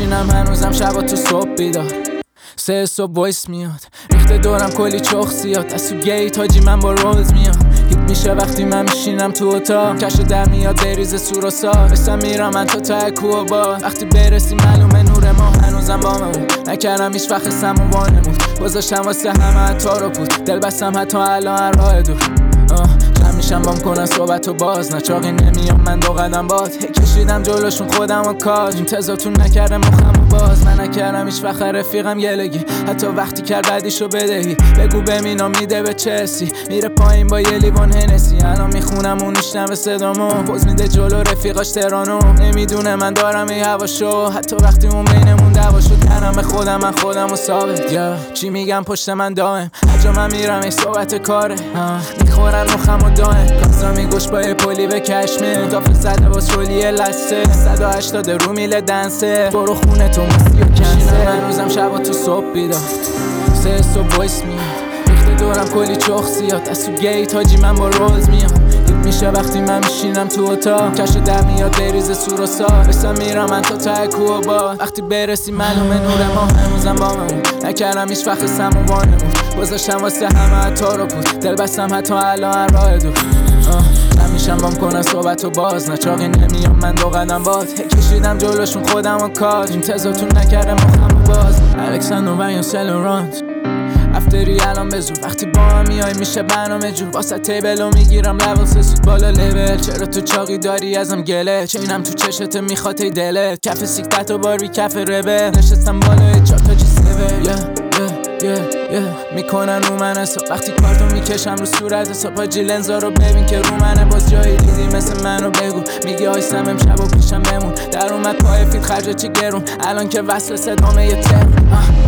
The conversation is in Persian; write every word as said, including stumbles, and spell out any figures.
میشینم هنوزم شبا تو صبح بیدار، سه صبح وایس میاد ریخته دورم کلی چخ زیاد، از تو گیت حاجی من با رولز میام. هیت میشه وقتی من میشینم تو اتاق، کشو در میاد بریز سور و سار، بسم میرم من تا ته کوه با. وقتی برسی معلومه نور ما هنوزم باممون، نکردم هیچ وقت سم و وانمون، گذاشتم واسه همه حتی رو بود، دل بستم حتی الان راه دور. جمع میشم بام کنن صحبت و باز، نچاقی نمیام من دو قدم باد، هی کشیدم جلوشون خودم و کاج، این تزاتون نکردم مخم و باز. من نکردم هیچ وقت رفیقم گلگی، حتی وقتی کرد بعدیشو بدهی، بگو ببینم میده به چسی، میره پایین با یه لیوان هنسی، الان میخونم اون نشنم به صدامو، پوز میده جلو رفیقاش ترانو، نمیدونه من دارم این هواشو، حتی وقتی اون بینمون دعوا شد کردم به خودم من خودم و ثابت. yeah. چی میگم پشت من دائم، هر من میرم این صحبت کاره، میخورن مخم و دائم، کاسا میگوش با پولی به کشمه، مدافع زده باز رولی لسته، صد و هشتاد رو میله دنسه، برو خونه تو مسی و کنسه. هنوزم شبا تو صبح بیدار، سه صبح وایس میاد ریخته دورم کلی چخ زیاد، از تو گیت حاجی من با رولز میام. هیت میشه وقتی من میشینم تو اتاق، کشو در میاد بریز سور و سار، بسم میرم من تا ته کوه با. وقتی برسی معلومه نور ما هنوزم باممون، نکردم هیچ وقت سم و وانمون، گذاشتم واسه همه حتی رو بود، دل بستم حتی الان راه دور. نمیشم بام کنن صحبت و باز، نچاقی نمیام من دو قدم باد، هی کشیدم جلوشون خودم و کاج، این تزاتون نکردم مخم و باز. الکساندر و یا سلورانت افتری الان بزور، وقتی با هم میای میشه برنامه جور، واسه تیبلو میگیرم لول سه سود بالا لول، چرا تو چاقی داری ازم گله، چینم تو چشت میخواد ای دلت، کف سیکتت و باری کف ربه، نشستم بالای چار تا چی سیوه. yeah. Yeah, yeah. میکنن رو من حساب، وقتی کارتو میکشم رو صورت حساب، حاجی لنزا رو ببین که رو منه، باز جایی دیدی مثل منو بگو، میگی آیستم امشب و پیشم بمون، در اومد پای فیت خرجه چی گرون، الان که وصل صدامه یه ترم.